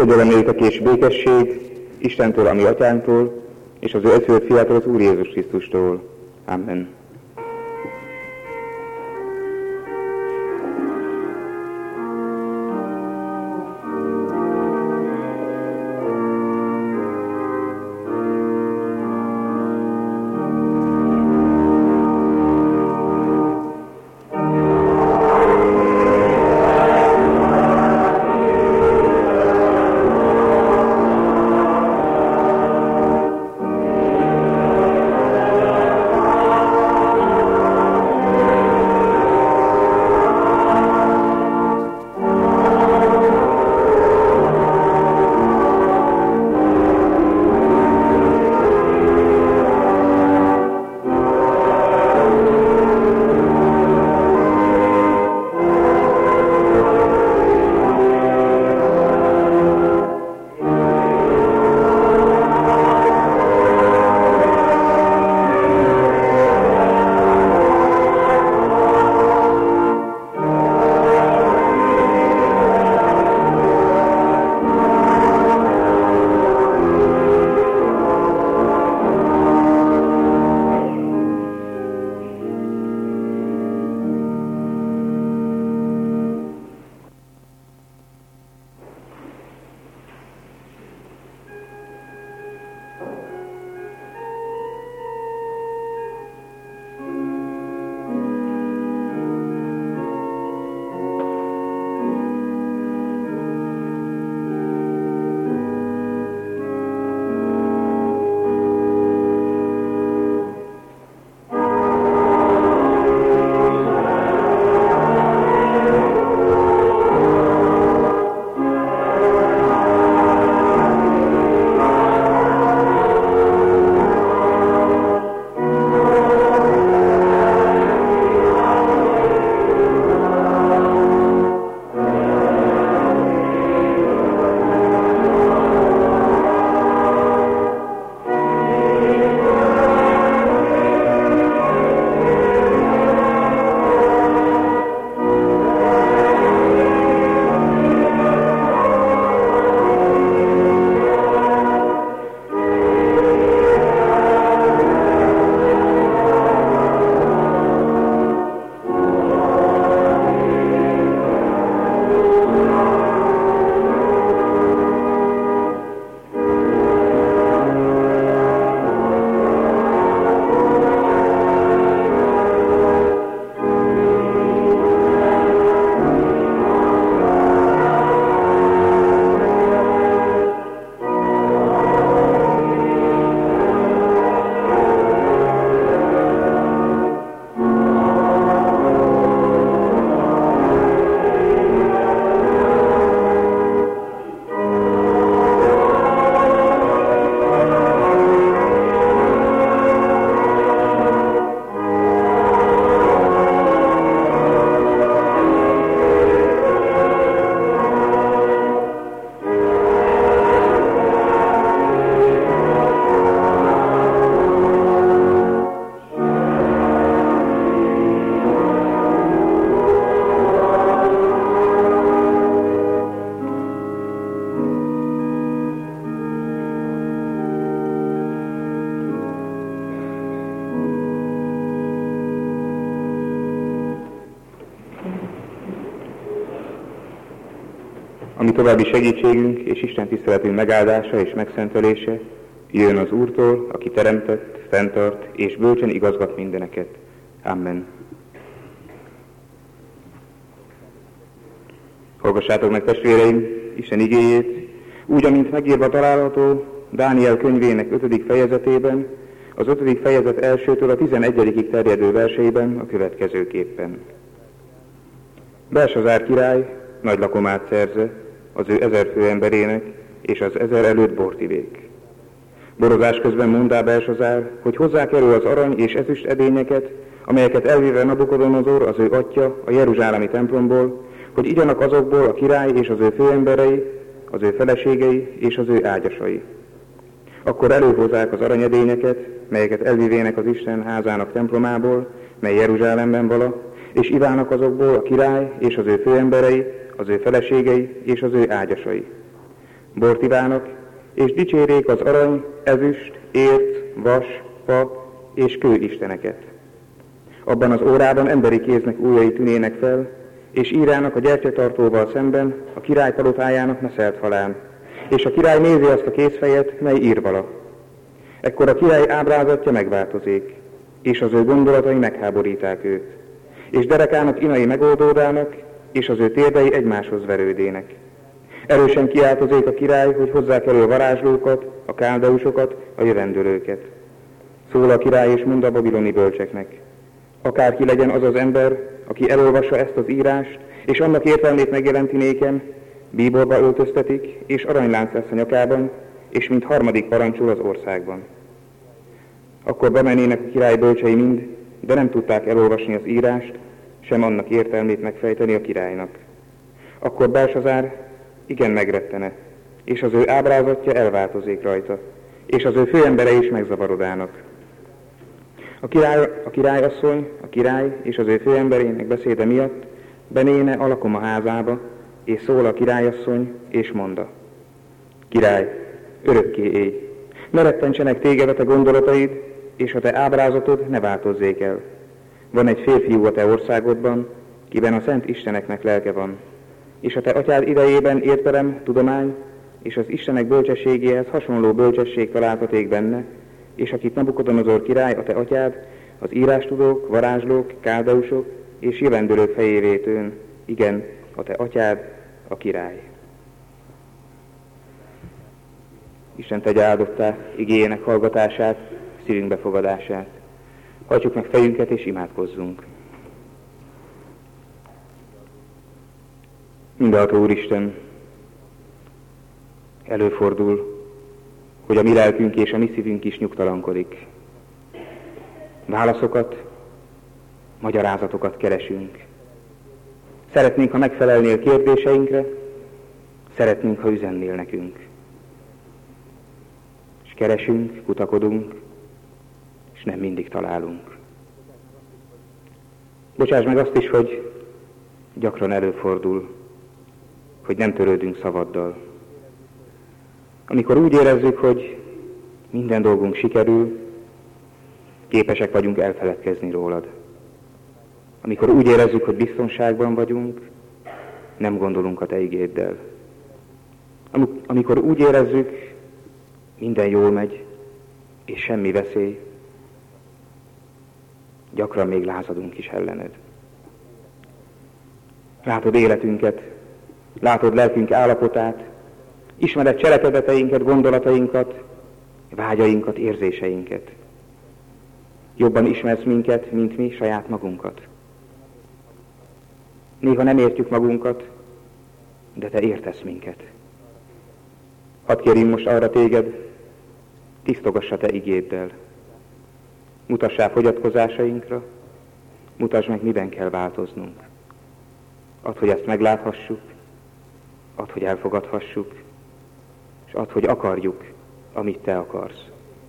Kegyelem néktek és békesség Istentől, a mi atyánktól, és az ő egyszülött fiától, az Úr Jézus Krisztustól. Amen. Ami további segítségünk és Isten tiszteletünk megáldása és megszentelése jön az Úrtól, aki teremtett, fenntart és bölcsen igazgat mindeneket. Amen. Hallgassátok meg, testvéreim, Isten igéjét, úgy, amint megírva található Dániel könyvének 5. fejezetében, az 5. fejezet 1-től a 11. terjedő verseiben a következőképpen. Belsazár király nagy lakomát szerze az ő 1000 főemberének, és az 1000 előtt bort ivék. Borozás közben mondá Belsazár, hogy hozzák elő az arany és ezüst edényeket, amelyeket elvéve Nabukodonozor, az ő atya, a jeruzsálemi templomból, hogy igyanak azokból a király és az ő főemberei, az ő feleségei és az ő ágyasai. Akkor előhozzák az aranyedényeket, melyeket elvivének az Isten házának templomából, mely Jeruzsálemben vala, és iválnak azokból a király és az ő főemberei, az ő feleségei és az ő ágyasai. Bortivának, és dicsérjék az arany, ezüst, érc, vas, fa és kő isteneket. Abban az órában emberi kéznek ujjai tűnének fel, és írának a gyertyatartóval szemben a király palotájának meszelt falán, és a király nézi azt a kézfejet, mely ír vala. Ekkor a király ábrázatja megváltozik, és az ő gondolatai megháboríták őt, és derekának inai megoldódának, és az ő térdei egymáshoz verődének. Erősen kiáltozék a király, hogy hozzák elő a varázslókat, a káldeusokat, a jövendőlőket. Szól a király és mond a babiloni bölcseknek: akárki legyen az az ember, aki elolvassa ezt az írást, és annak értelmét megjelenti nékem, bíborba öltöztetik, és aranylánc lesz a nyakában, és mint harmadik parancsol az országban. Akkor bemennének a király bölcsei mind, de nem tudták elolvasni az írást, sem annak értelmét megfejteni a királynak. Akkor Belsazár igen megrettene, és az ő ábrázatja elváltozik rajta, és az ő főembere is megzavarodának. A királyasszony, a király és az ő főemberének beszéde miatt benéne a lakoma házába, és szól a királyasszony, és monda: király, örökké élj, ne rettentsenek téged a te gondolataid, és a te ábrázatod ne változzék el. Van egy férfiú a te országodban, kiben a szent isteneknek lelke van, és a te atyád idejében értelem, tudomány, és az Istenek bölcsességéhez hasonló bölcsesség találtaték benne, és akit Nabukodonozor király, a te atyád, az írástudók, varázslók, káldeusok és jövendőlők fejévétőn, igen, a te atyád, a király. Isten tegye áldottá igéjének hallgatását, szívünk befogadását. Hajtsuk meg fejünket és imádkozzunk. Mindenható Úristen, előfordul, hogy a mi lelkünk és a mi szívünk is nyugtalankodik. Válaszokat, magyarázatokat keresünk. Szeretnénk, ha megfelelnél kérdéseinkre, szeretnénk, ha üzennél nekünk. És keresünk, kutakodunk, és nem mindig találunk. Bocsáss meg azt is, hogy gyakran előfordul, hogy nem törődünk szavaddal. Amikor úgy érezzük, hogy minden dolgunk sikerül, képesek vagyunk elfeledkezni rólad. Amikor úgy érezzük, hogy biztonságban vagyunk, nem gondolunk a te igéddel. Amikor úgy érezzük, minden jól megy, és semmi veszély, gyakran még lázadunk is ellened. Látod életünket, látod lelkünk állapotát, ismered cselekedeteinket, gondolatainkat, vágyainkat, érzéseinket. Jobban ismersz minket, mint mi saját magunkat. Néha nem értjük magunkat, de te értesz minket. Hadd kérjünk most arra téged, tisztogassa te igéddel. Mutassál fogyatkozásainkra, mutasd meg, miben kell változnunk. Add, hogy ezt megláthassuk, add, hogy elfogadhassuk, és add, hogy akarjuk, amit te akarsz.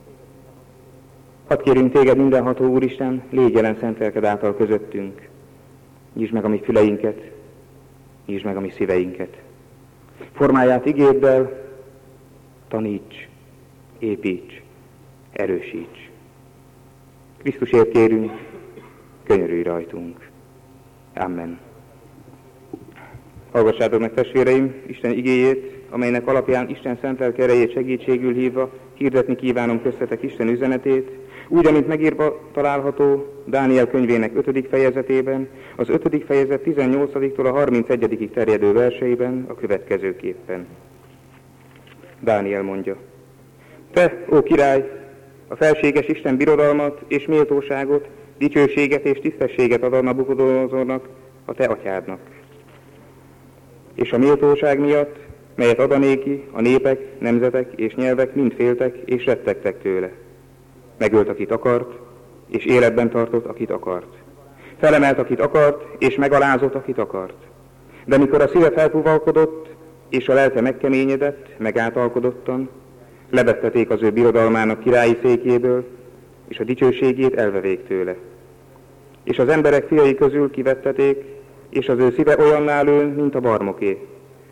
Hadd kérjünk téged, mindenható Úristen, légy jelen szent lelked által közöttünk. Nyisd meg a mi füleinket, nyisd meg a mi szíveinket. Formáját igéddel, taníts, építs, erősíts. Krisztusért kérünk, könyörülj rajtunk. Amen. Hallgassátok meg, testvéreim, Isten igéjét, amelynek alapján Isten szent lelke erejét segítségül hívva hirdetni kívánom köztetek Isten üzenetét, úgy, amint megírva található Dániel könyvének 5. fejezetében, az 5. fejezet 18-tól a 31. terjedő verseiben a következőképpen. Dániel mondja: Te, ó király, a felséges Isten birodalmat és méltóságot, dicsőséget és tisztességet ad a Nabukodonozornak, a te atyádnak. És a méltóság miatt, melyet adanéki, a népek, nemzetek és nyelvek mind féltek és rettegtek tőle. Megölt, akit akart, és életben tartott, akit akart. Felemelt, akit akart, és megalázott, akit akart. De mikor a szíve felpuvalkodott, és a lelke megkeményedett, megáltalkodottan, levetteték az ő birodalmának királyi székéből, és a dicsőségét elvevék tőle. És az emberek fiai közül kivetteték, és az ő szíve olyanná lőn, mint a barmoké,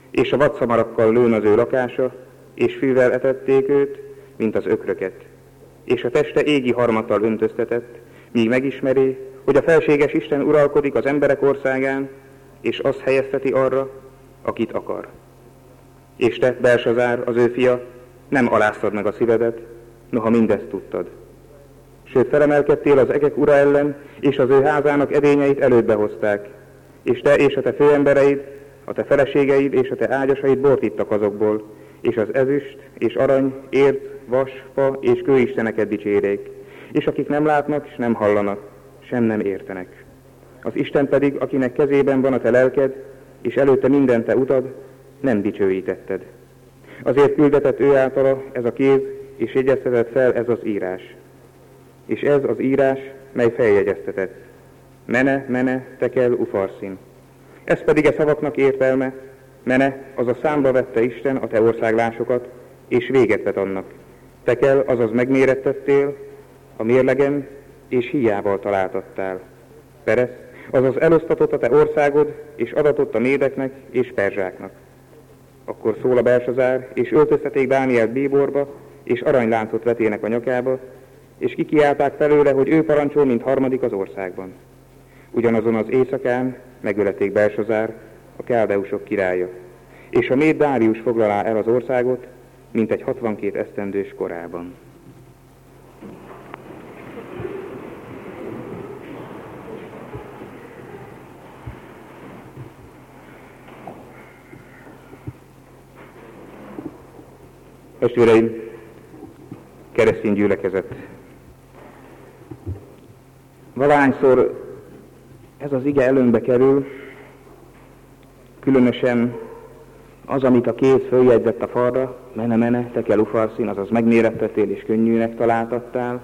és a vadszamarakkal lőn az ő lakása, és fűvel etették őt, mint az ökröket. És a teste égi harmattal öntöztetett, míg megismeri, hogy a felséges Isten uralkodik az emberek országán, és azt helyezteti arra, akit akar. És te, Belsazár, az ő fia, nem aláztad meg a szívedet, noha mindezt tudtad. Sőt, felemelkedtél az egek ura ellen, és az ő házának edényeit elődbe hozták, és te és a te főembereid, a te feleségeid és a te ágyasaid bort ittak azokból, és az ezüst és arany, érd, vas, fa és kőisteneket dicsérék, és akik nem látnak és nem hallanak, sem nem értenek. Az Isten pedig, akinek kezében van a te lelked, és előtte minden te utad, nem dicsőítetted. Azért küldetett ő általa ez a kéz, és jegyeztetett fel ez az írás. És ez az írás, mely feljegyeztetett. Mene, mene, tekel, ufarszin. Ez pedig a szavaknak értelme, mene, az a számba vette Isten a te országlásokat, és véget vet annak. Tekel, azaz megmérettettél, a mérlegen, és híjával találtattál. Peresz, azaz elosztatott a te országod, és adatott a médeknek és perzsáknak. Akkor szól a Belsazár, és öltözteték Dánielt bíborba, és aranyláncot vetének a nyakába, és kikiálták felőle, hogy ő parancsol, mint harmadik az országban. Ugyanazon az éjszakán megölették Belsazár, a káldeusok királya, és a méd Dárius foglalá el az országot, mint egy 62 esztendős korában. Testvéreim, keresztény gyülekezet! Valahányszor ez az ige előnkbe kerül, különösen az, amit a kéz följegyzett a falra, mene, mene, tekel, ufarszin, azaz megmérettettél és könnyűnek találtattál,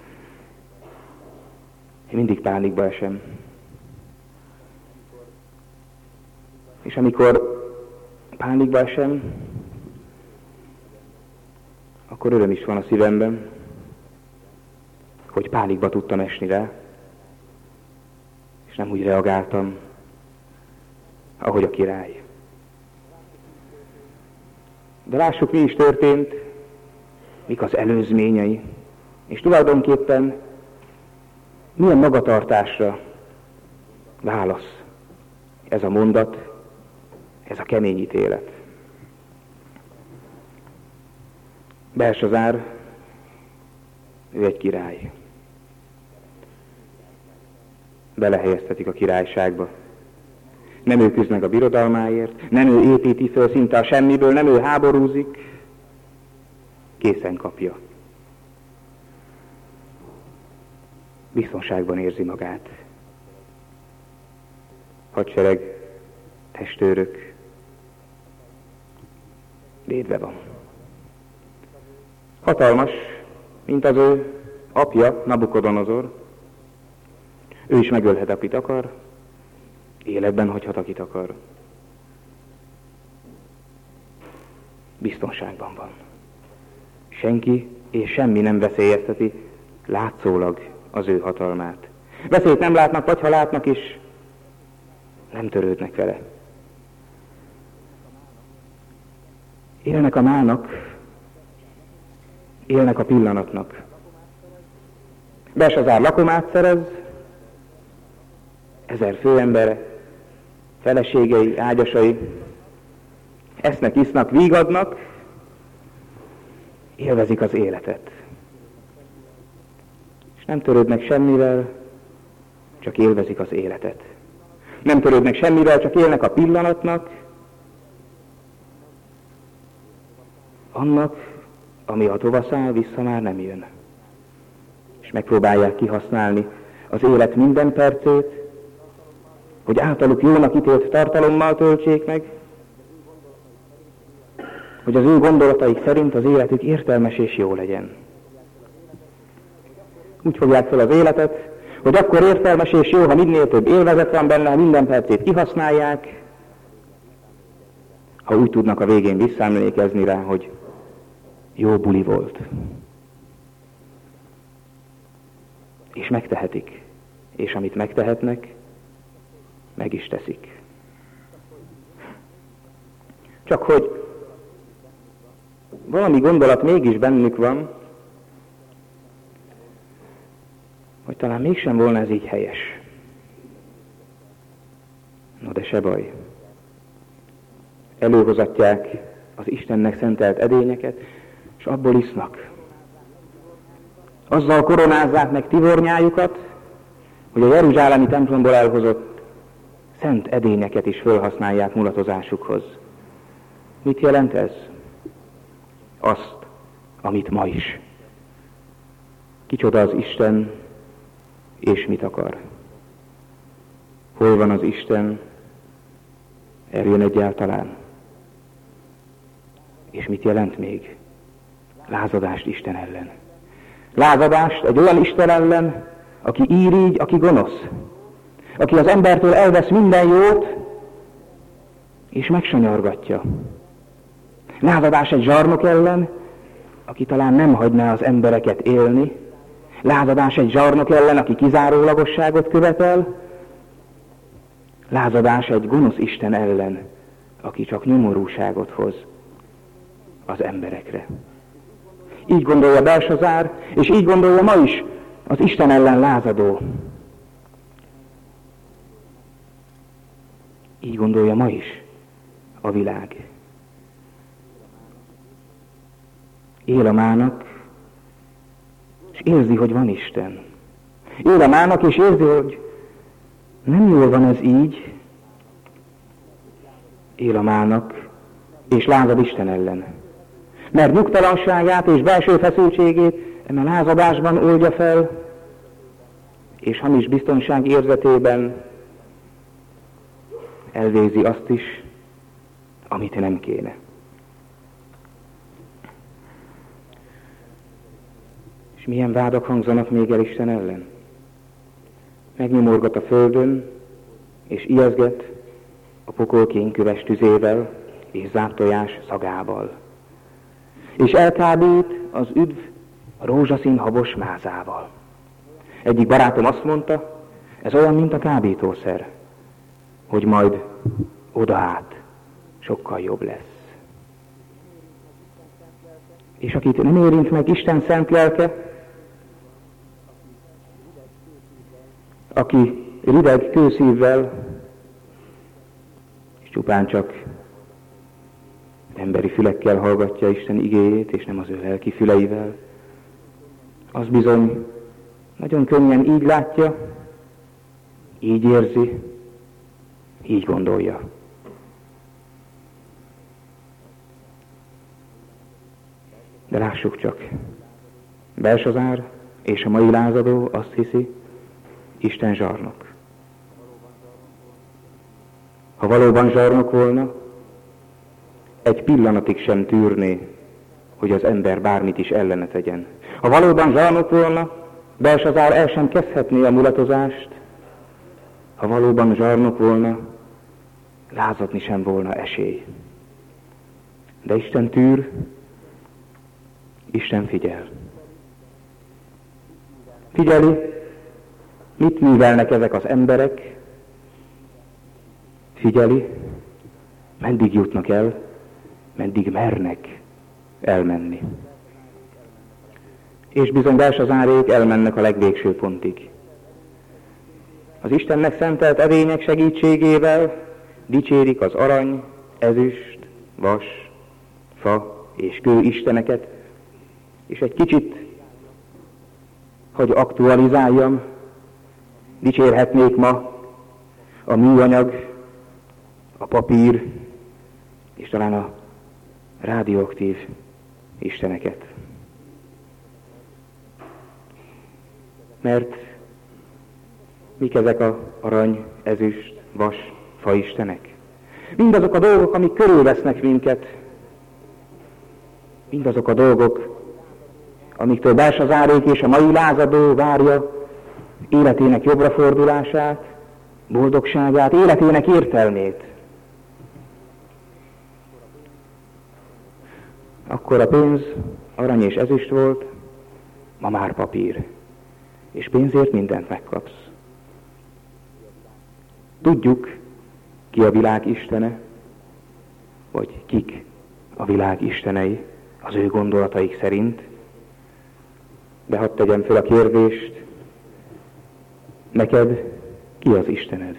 én mindig pánikba esem. És amikor pánikba esem, akkor öröm is van a szívemben, hogy pánikba tudtam esni rá, és nem úgy reagáltam, ahogy a király. De lássuk, mi is történt, mik az előzményei, és tulajdonképpen milyen magatartásra válasz ez a mondat, ez a kemény ítélet. Belsazár, ő egy király. Belehelyeztetik a királyságba. Nem ő küzd meg a birodalmáért, nem ő építi föl szinte a semmiből, nem ő háborúzik, készen kapja. Biztonságban érzi magát. Hadsereg, testőrök, védve van. Hatalmas, mint az ő apja, Nabukodonozor. Ő is megölhet, akit akar, életben hagyhat, akit akar. Biztonságban van. Senki és semmi nem veszélyezteti látszólag az ő hatalmát. Veszélyt nem látnak, vagy ha látnak is, nem törődnek vele. Élnek a mának, élnek a pillanatnak. Belsazár lakomát szerez, 1000 főembere, feleségei, ágyasai, esznek, isznak, vígadnak, élvezik az életet. És nem törődnek semmivel, csak élvezik az életet. Nem törődnek semmivel, csak élnek a pillanatnak, annak, ami a tovaszáll, vissza már nem jön. És megpróbálják kihasználni az élet minden percét, hogy általuk jónak ítélt tartalommal töltsék meg, hogy az ő gondolataik szerint az életük értelmes és jó legyen. Úgy fogják fel az életet, hogy akkor értelmes és jó, ha minél több élvezet van benne, ha minden percét kihasználják, ha úgy tudnak a végén visszaemlékezni rá, hogy jó buli volt. És megtehetik. És amit megtehetnek, meg is teszik. Csak hogy valami gondolat mégis bennük van, hogy talán mégsem volna ez így helyes. No de se baj. Előhozatják az Istennek szentelt edényeket, és abból isznak. Azzal koronázzák meg tivornyájukat, hogy a jeruzsálemi templomból elhozott szent edényeket is felhasználják mulatozásukhoz. Mit jelent ez? Azt, amit ma is. Kicsoda az Isten, és mit akar? Hol van az Isten? Eljön egyáltalán? És mit jelent még? Lázadást Isten ellen. Lázadást egy olyan Isten ellen, aki írígy, aki gonosz. Aki az embertől elvesz minden jót, és megsanyargatja. Lázadás egy zsarnok ellen, aki talán nem hagyná az embereket élni. Lázadás egy zsarnok ellen, aki kizárólagosságot követel. Lázadás egy gonosz Isten ellen, aki csak nyomorúságot hoz az emberekre. Így gondolja Belsazár, és így gondolja ma is az Isten ellen lázadó. Így gondolja ma is a világ. Él a mának, és érzi, hogy van Isten. Él a mának, és érzi, hogy nem jól van ez így. Él a mának, és lázad Isten ellen. Mert nyugtalanságát és belső feszültségét eme lázadásban oldja fel, és hamis biztonság érzetében elvégzi azt is, amit nem kéne. És milyen vádak hangzanak még el Isten ellen? Megnyomorgat a földön, és ijeszget a pokol kénköves tüzével és záptojás szagával. És elkábít az üdv a rózsaszín habos mázával. Egyik barátom azt mondta, ez olyan, mint a kábítószer, hogy majd odaát sokkal jobb lesz. És akit nem érint meg Isten szent lelke, aki rideg kőszívvel, és csupán csak emberi fülekkel hallgatja Isten igéjét, és nem az ő lelki füleivel, az bizony nagyon könnyen így látja, így érzi, így gondolja. De lássuk csak, Belsazár és a mai lázadó azt hiszi, Isten zsarnok. Ha valóban zsarnok volna, egy pillanatig sem tűrné, hogy az ember bármit is ellene tegyen. Ha valóban zsarnok volna, Belsazár el sem kezdhetné a mulatozást. Ha valóban zsarnok volna, lázadni sem volna esély. De Isten tűr, Isten figyel. Figyeli, mit művelnek ezek az emberek, figyeli, meddig jutnak el, meddig mernek elmenni. És bizony Belsazárék elmennek a legvégső pontig. Az Istennek szentelt edények segítségével dicsérik az arany, ezüst, vas, fa és kő isteneket, és egy kicsit, hogy aktualizáljam, dicsérhetnék ma a műanyag, a papír, és talán a rádióaktív isteneket. Mert mik ezek az arany, ezüst, vas, fa istenek? Mindazok a dolgok, amik körülvesznek minket, mindazok a dolgok, amiktől Belsazárék és a mai lázadó várja életének jobbra fordulását, boldogságát, életének értelmét. Akkor a pénz arany és ezüst volt, ma már papír. És pénzért mindent megkapsz. Tudjuk, ki a világ istene. vagy kik a világ istenei az ő gondolataik szerint. De hadd tegyem fel a kérdést, neked ki az Istened?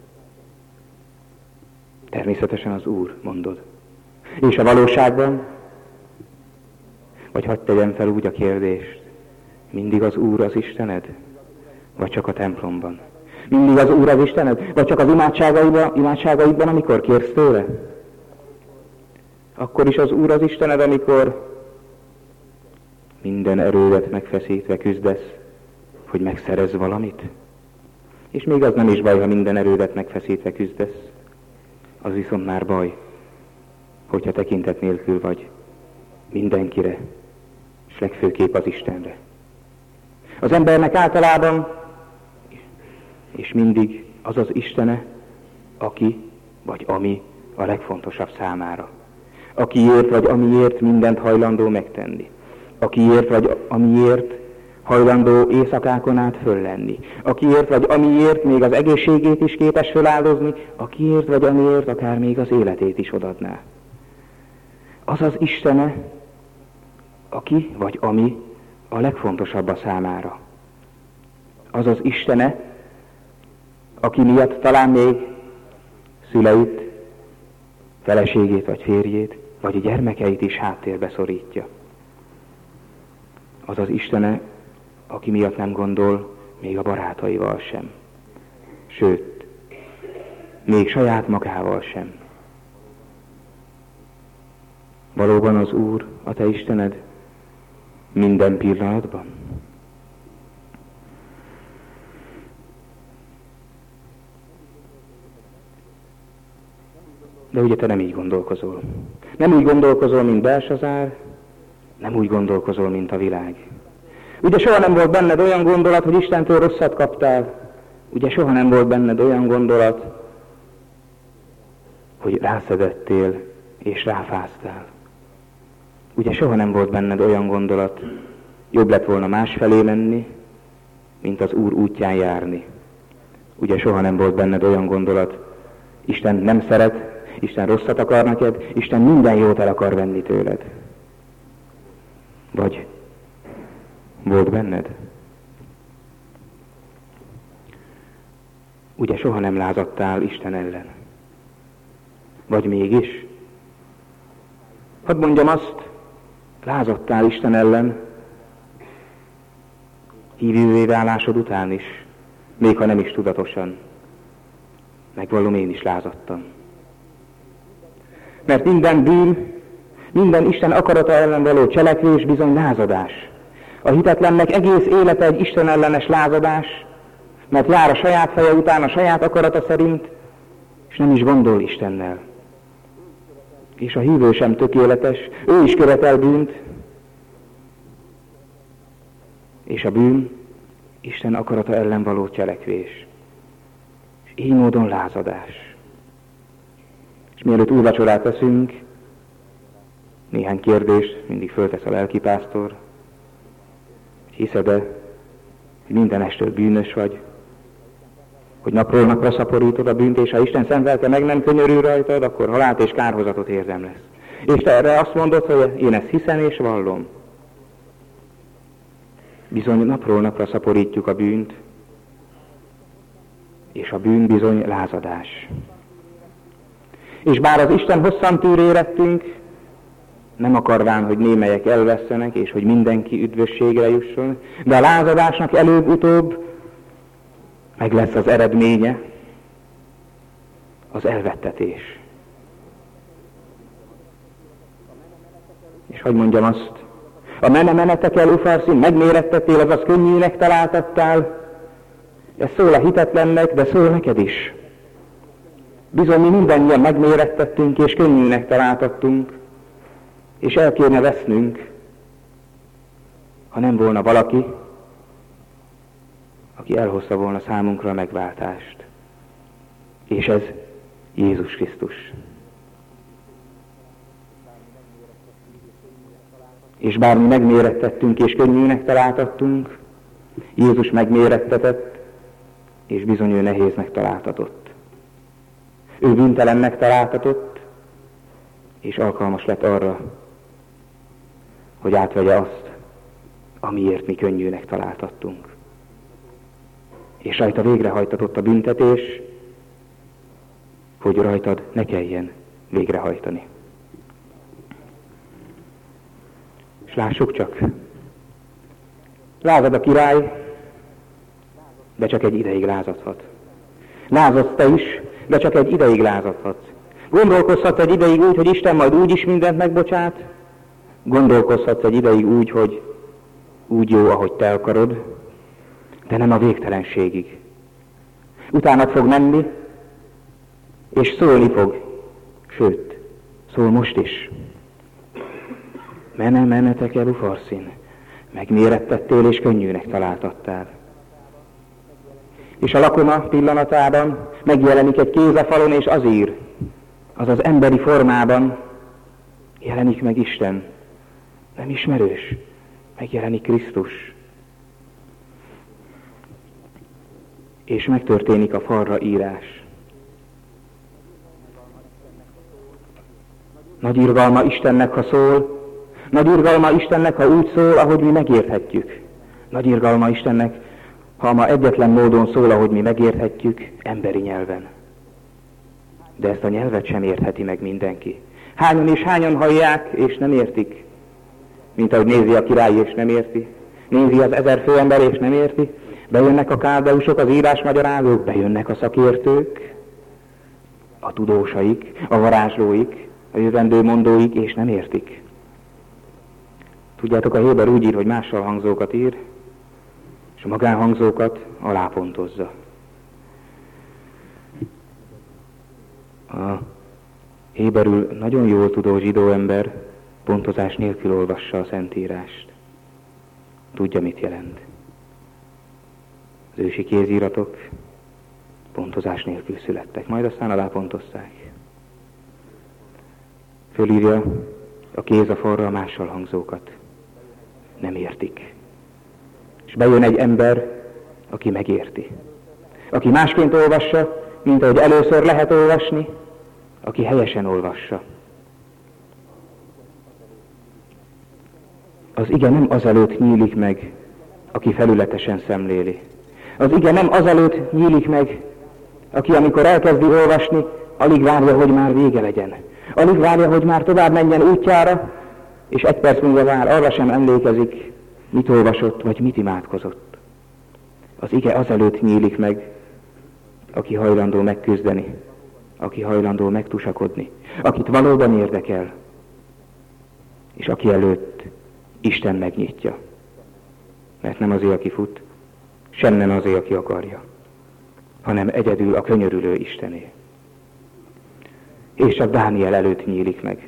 Természetesen az Úr, mondod. És a valóságban? Vagy hadd tegyem fel úgy a kérdést, mindig az Úr az Istened? Vagy csak a templomban? Mindig az Úr az Istened? Vagy csak az imádságaidban, amikor kérsz tőle? Akkor is az Úr az Istened, amikor minden erődet megfeszítve küzdesz, hogy megszerezz valamit? És még az nem is baj, ha minden erődet megfeszítve küzdesz. Az viszont már baj, hogyha tekintet nélkül vagy mindenkire, és legfőképp az Istenre. Az embernek általában, és mindig az az Istene, aki vagy ami a legfontosabb számára. Akiért vagy amiért mindent hajlandó megtenni. Akiért vagy amiért hajlandó éjszakákon át föllenni. Akiért vagy amiért még az egészségét is képes föláldozni, akiért vagy amiért akár még az életét is odadná. Az az Istene, aki vagy ami a legfontosabb a számára. Az az Istene, aki miatt talán még szüleit, feleségét vagy férjét, vagy a gyermekeit is háttérbe szorítja. Az az Istene, aki miatt nem gondol még a barátaival sem. Sőt, még saját magával sem. Valóban az Úr, a te Istened, minden pillanatban? De ugye te nem így gondolkozol. Nem úgy gondolkozol, mint Belsazár, nem úgy gondolkozol, mint a világ. Ugye soha nem volt benned olyan gondolat, hogy Istentől rosszat kaptál. Ugye soha nem volt benned olyan gondolat, hogy rászegettél és ráfáztál. Ugye soha nem volt benned olyan gondolat, jobb lett volna másfelé menni, mint az Úr útján járni. Ugye soha nem volt benned olyan gondolat, Isten nem szeret, Isten rosszat akar neked, Isten minden jót el akar venni tőled. Vagy volt benned? Ugye soha nem lázadtál Isten ellen? Vagy mégis? Hadd mondjam azt, lázadtál Isten ellen, hívővé válásod után is, még ha nem is tudatosan. Megvallom, én is lázadtam. Mert minden bűn, minden Isten akarata ellen való cselekvés bizony lázadás. A hitetlennek egész élete egy Isten ellenes lázadás, mert jár a saját feje után, a saját akarata szerint, és nem is gondol Istennel. És a hívő sem tökéletes, ő is követel bűnt, és a bűn Isten akarata ellen való cselekvés. És így módon lázadás. És mielőtt úrvacsorát teszünk, néhány kérdést mindig föltesz a lelkipásztor. Hiszed-e, hogy minden estől bűnös vagy? Hogy napról napra szaporítod a bűnt, és ha Isten szentelte meg nem könyörül rajtad, akkor halált és kárhozatot érdemlesz. És te erre azt mondod, hogy én ezt hiszem és vallom. Bizony napról napra szaporítjuk a bűnt, és a bűn bizony lázadás. És bár az Isten hosszantűr érettünk, nem akarván, hogy némelyek elvesszenek, és hogy mindenki üdvösségre jusson, de a lázadásnak előbb-utóbb meg lesz az eredménye, az elvettetés. És hogy mondjam azt, a menemenetekkel ufarszín megmérettettél, azaz könnyűnek találtattál, ez szól a hitetlennek, de szól neked is. Bizony mi mindannyian megmérettettünk, és könnyűnek találtattunk, és el kéne vesznünk, ha nem volna valaki, aki elhozta volna számunkra a megváltást. És ez Jézus Krisztus. És bár mi megmérettettünk és könnyűnek találtattunk, Jézus megmérettetett, és bizony ő nehéznek találtatott. Ő bűntelennek találtatott, és alkalmas lett arra, hogy átvegye azt, amiért mi könnyűnek találtattunk. És rajta végrehajtatott a büntetés, hogy rajtad ne kelljen végrehajtani. És lássuk csak, lázad a király, de csak egy ideig lázadhat. Lázadsz te is, de csak egy ideig lázadhatsz. Gondolkozhatsz egy ideig úgy, hogy Isten majd úgy is mindent megbocsát, gondolkozhatsz egy ideig úgy, hogy úgy jó, ahogy te akarod, de nem a végtelenségig. Utánad fog menni, és szólni fog, sőt, szól most is. Menetek el ufarszín, megmérettettél és könnyűnek találtattál. És a lakoma pillanatában megjelenik egy kéz a falon, és az ír, azaz emberi formában jelenik meg Isten. Nem ismerős, megjelenik Krisztus. És megtörténik a falra írás. Nagy irgalma Istennek, ha szól, nagy irgalma Istennek, ha úgy szól, ahogy mi megérthetjük. Nagy irgalma Istennek, ha ma egyetlen módon szól, ahogy mi megérthetjük, emberi nyelven. De ezt a nyelvet sem értheti meg mindenki. Hányan és hányan hallják, és nem értik. Mint ahogy nézi a király, és nem érti. Nézi az 1000 főember, és nem érti. Bejönnek a káldeusok, az írásmagyarázók, bejönnek a szakértők, a tudósaik, a varázslóik, a jövendőmondóik, és nem értik. Tudjátok, a Héber úgy ír, hogy mással hangzókat ír, és a magánhangzókat alápontozza. A héberül nagyon jól tudó zsidó ember pontozás nélkül olvassa a Szentírást. Tudja, mit jelent. Az ősi kéziratok pontozás nélkül születtek, majd aztán alápontozták. Fölírja a kéz a falra a mással hangzókat. Nem értik. És bejön egy ember, aki megérti. Aki másként olvassa, mint ahogy először lehet olvasni, aki helyesen olvassa. Az ige nem azelőtt nyílik meg, aki felületesen szemléli. Az ige nem azelőtt nyílik meg, aki amikor elkezdi olvasni, alig várja, hogy már vége legyen. Alig várja, hogy már tovább menjen útjára, és egy perc múlva már arra sem emlékezik, mit olvasott, vagy mit imádkozott. Az ige azelőtt nyílik meg, aki hajlandó megküzdeni, aki hajlandó megtusakodni, akit valóban érdekel, és aki előtt Isten megnyitja. Mert nem azért, aki fut, sem nem azért, aki akarja, hanem egyedül a könyörülő Istené. És csak Dániel előtt nyílik meg.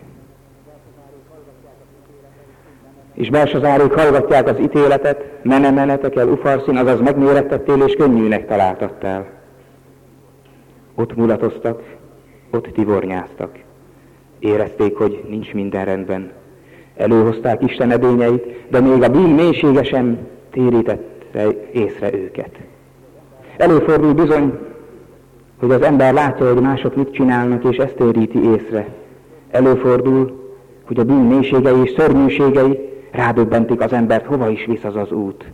És Belsazárék hallgatják az ítéletet, menetek el ufarszín, azaz megmérettettél és könnyűnek találtattál. Ott mulatoztak, ott tivornyáztak. Érezték, hogy nincs minden rendben. Előhozták Isten edényeit, de még a bűn mélysége sem térítette észre őket. Előfordul bizony, hogy az ember látja, hogy mások mit csinálnak, és ezt téríti észre. Előfordul, hogy a bűn mélységei és szörnyűségei rádöbbentik az embert, hova is visz az út.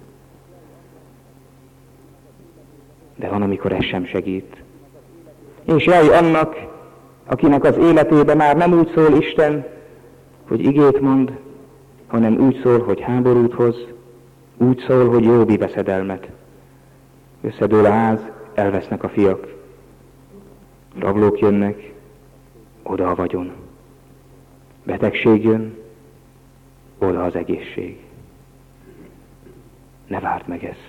De van, amikor ez sem segít. És jaj annak, akinek az életébe már nem úgy szól Isten, hogy igét mond, hanem úgy szól, hogy háborút hoz, úgy szól, hogy jóbi veszedelmet. Összedől a ház, elvesznek a fiak. Rablók jönnek, oda a vagyon. Betegség jön, oda az egészség. Ne várd meg ezt.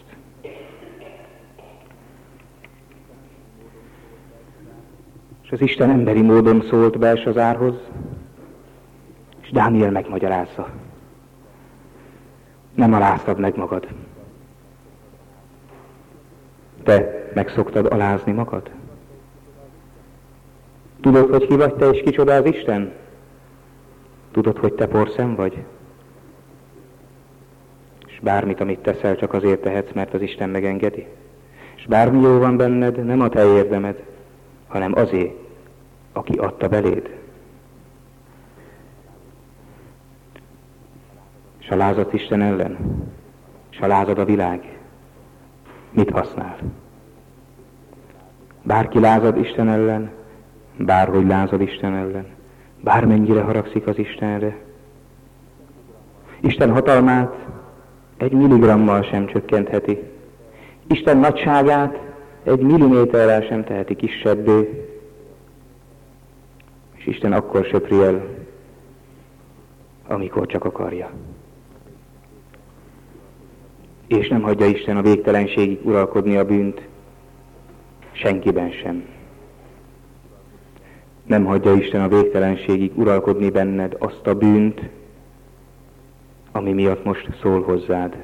És az Isten emberi módon szólt Belsazárhoz, és Dániel megmagyarázza. Nem aláztad meg magad. Te meg szoktad alázni magad? Tudod, hogy ki vagy te, és kicsoda az Isten? Tudod, hogy te porszem vagy? És bármit, amit teszel, csak azért tehetsz, mert az Isten megengedi. És bármi jó van benned, nem a te érdemed, hanem azé, aki adta beléd. S ha lázadsz Isten ellen, s ha lázad a világ, mit használ? Bárki lázad Isten ellen, bárhogy lázad Isten ellen, bármennyire haragszik az Istenre, Isten hatalmát 1 milligrammal sem csökkentheti. Isten nagyságát 1 milliméterrel sem teheti kisebbé, és Isten akkor söpri el, amikor csak akarja. És nem hagyja Isten a végtelenségig uralkodni a bűnt, senkiben sem. Nem hagyja Isten a végtelenségig uralkodni benned azt a bűnt, ami miatt most szól hozzád.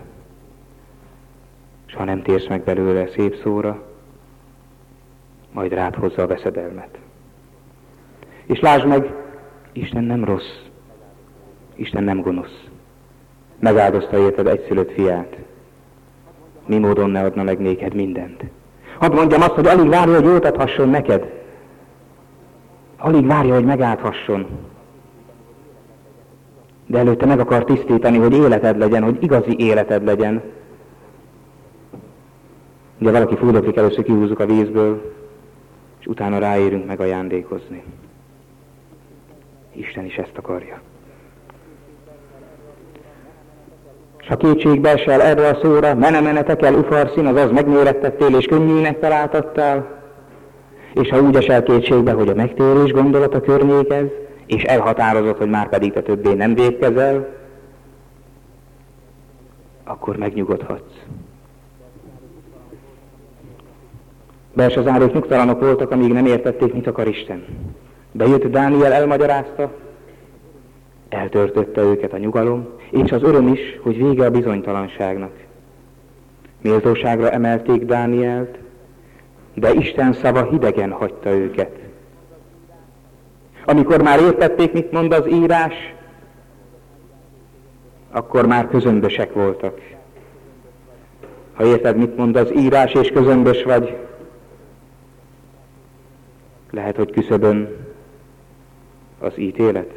És ha nem térsz meg belőle szép szóra, majd rád hozza a veszedelmet. És lásd meg, Isten nem rossz, Isten nem gonosz. Megáldozta érted egyszülött fiát. Mi módon ne adna meg néked mindent? Hadd mondjam azt, hogy alig várja, hogy jót adhasson neked. Alig várja, hogy megálthasson. De előtte meg akar tisztítani, hogy életed legyen, hogy igazi életed legyen. Ugye valaki fújdoklik, először kihúzzuk a vízből, és utána ráérünk megajándékozni. Isten is ezt akarja. S ha kétségbe esel erre a szóra, mene tekel ufarszín, azaz megmérettettél és könnyűnek találtattál, és ha úgy esel kétségbe, hogy a megtérés gondolata környékez, és elhatározott, hogy már pedig te többé nem vétkezel, akkor megnyugodhatsz. Belsazárók nyugtalanok voltak, amíg nem értették, mit akar Isten. Bejött Dániel, elmagyarázta, eltöltötte őket a nyugalom, és az öröm is, hogy vége a bizonytalanságnak. Méltóságra emelték Dánielt, de Isten szava hidegen hagyta őket. Amikor már értették, mit mond az írás, akkor már közömbösek voltak. Ha érted, mit mond az írás, és közömbös vagy, lehet, hogy küszöbön az ítélet.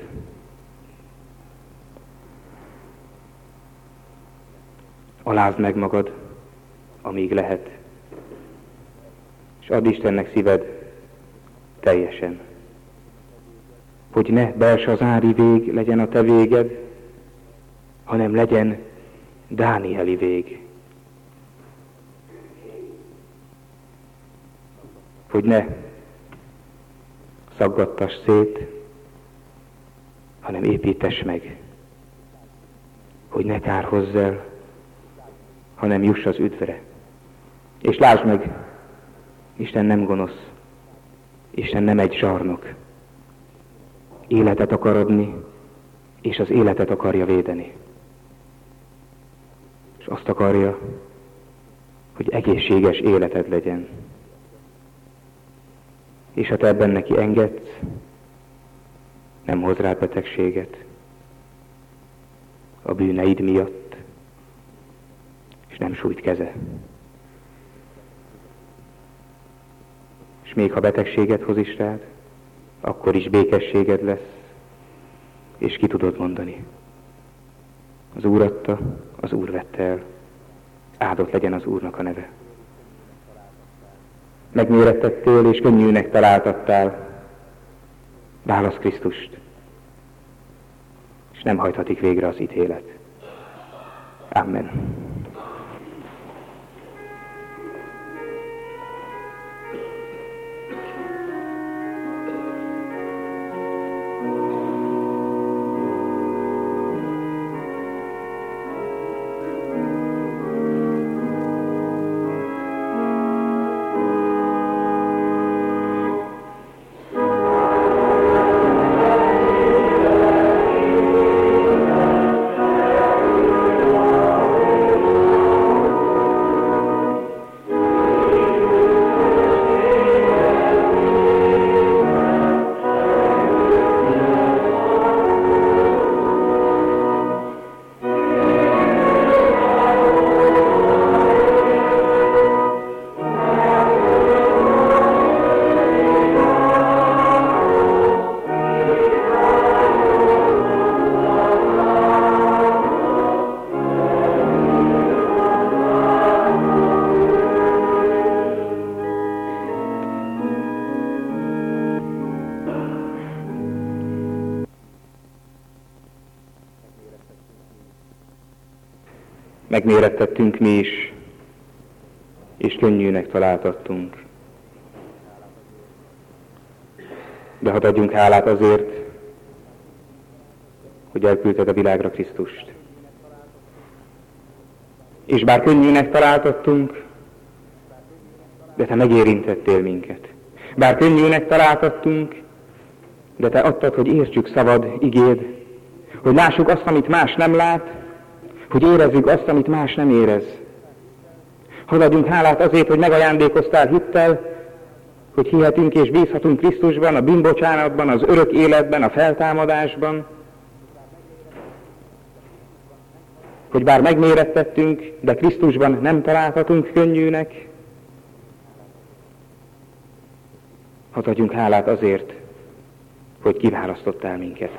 Alázd meg magad, amíg lehet, és add Istennek szíved teljesen. Hogy ne belsazári vég legyen a te véged, hanem legyen dánieli vég. Hogy ne szaggattass szét, hanem építess meg. Hogy ne kárhozz el, hanem juss az üdvre. És lásd meg, Isten nem gonosz, Isten nem egy zsarnok. Életet akar adni, és az életet akarja védeni. És azt akarja, hogy egészséges életed legyen. És ha te ebben neki engedsz, nem hoz rád betegséget a bűneid miatt, és nem sújt keze. És még ha betegséget hoz is rád, akkor is békességed lesz, és ki tudod mondani. Az Úr adta, az Úr vette el. Áldott legyen az Úrnak a neve. Megmérettettél, és könnyűnek találtattál. Válasz Krisztust, és nem hajthatik végre az ítélet. Amen. megmérettettünk mi is, és könnyűnek találtattunk. De hadd adjunk hálát azért, hogy elküldted a világra Krisztust. És bár könnyűnek találtattunk, de te megérintettél minket. Bár könnyűnek találtattunk, de te adtad, hogy értsük szabad igéd, hogy lássuk azt, amit más nem lát, hogy érezzük azt, amit más nem érez. Hadd adjunk hálát azért, hogy megajándékoztál hittel, hogy hihetünk és bízhatunk Krisztusban, a bűnbocsánatban, az örök életben, a feltámadásban, hogy bár megmérettettünk, de Krisztusban nem találhatunk könnyűnek. Hadd adjunk hálát azért, hogy kiválasztottál minket.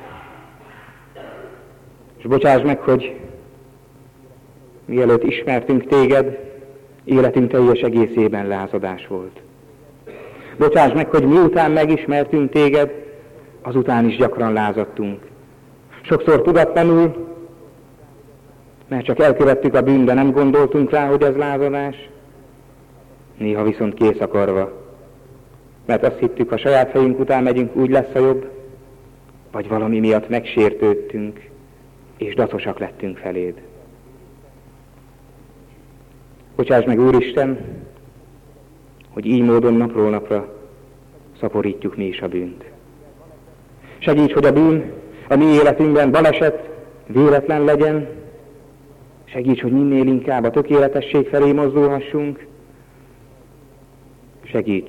És bocsáss meg, hogy mielőtt ismertünk téged, életünk teljes egészében lázadás volt. Bocsáss meg, hogy miután megismertünk téged, azután is gyakran lázadtunk. Sokszor tudatlanul, mert csak elkövettük a bűnt, de nem gondoltunk rá, hogy ez lázadás. Néha viszont kész akarva, mert azt hittük, ha saját fejünk után megyünk, úgy lesz a jobb, vagy valami miatt megsértődtünk, és datosak lettünk feléd. Bocsáss meg, Úristen, hogy így módon napról napra szaporítjuk mi is a bűnt. Segíts, hogy a bűn a mi életünkben baleset, véletlen legyen. Segíts, hogy minél inkább a tökéletesség felé mozdulhassunk. Segíts,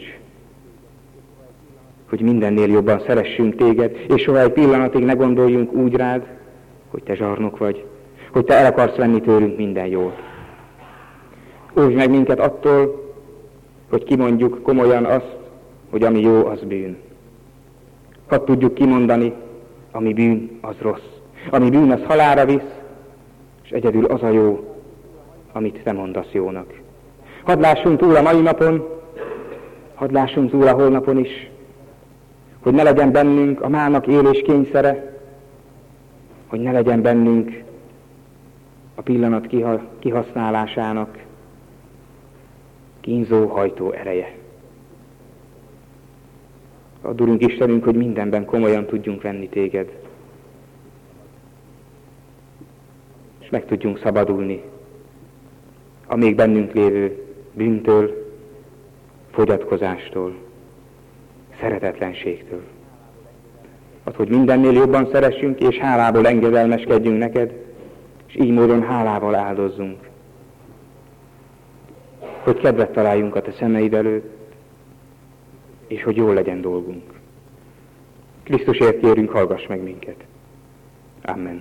hogy mindennél jobban szeressünk téged, és soha egy pillanatig ne gondoljunk úgy rád, hogy te zsarnok vagy, hogy te el akarsz venni tőlünk minden jót. Óvj meg minket attól, hogy kimondjuk komolyan azt, hogy ami jó, az bűn. Hadd tudjuk kimondani, ami bűn, az rossz. Ami bűn, az halálra visz, és egyedül az a jó, amit te mondasz jónak. Hadd lássunk túl a mai napon, hadd lássunk túl a holnapon is, hogy ne legyen bennünk a málnak élés kényszere, hogy ne legyen bennünk a pillanat kihasználásának kínzó, hajtó ereje. Add, Urunk Istenünk, hogy mindenben komolyan tudjunk venni téged, és meg tudjunk szabadulni a még bennünk lévő bűntől, fogyatkozástól, szeretetlenségtől. Add, hogy mindennél jobban szeressünk, és hálából engedelmeskedjünk neked, és így módon hálával áldozzunk. Hogy kedvet találjunk a te szemeid előtt, és hogy jól legyen dolgunk. Krisztusért kérünk, hallgass meg minket. Amen.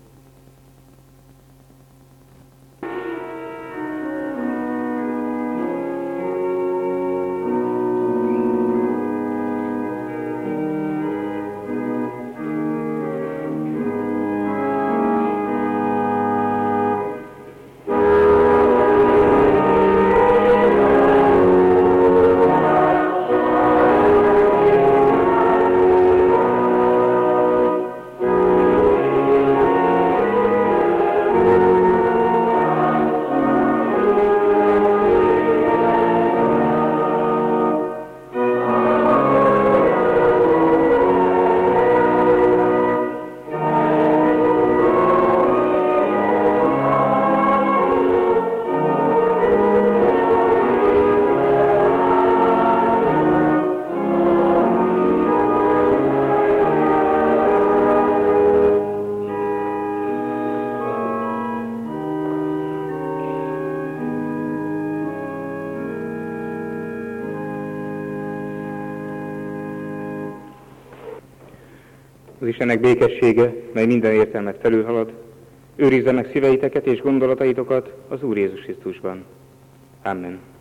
Az Istennek békessége, mely minden értelmet felülhalad, őrizze meg szíveiteket és gondolataitokat az Úr Jézus Krisztusban. Amen.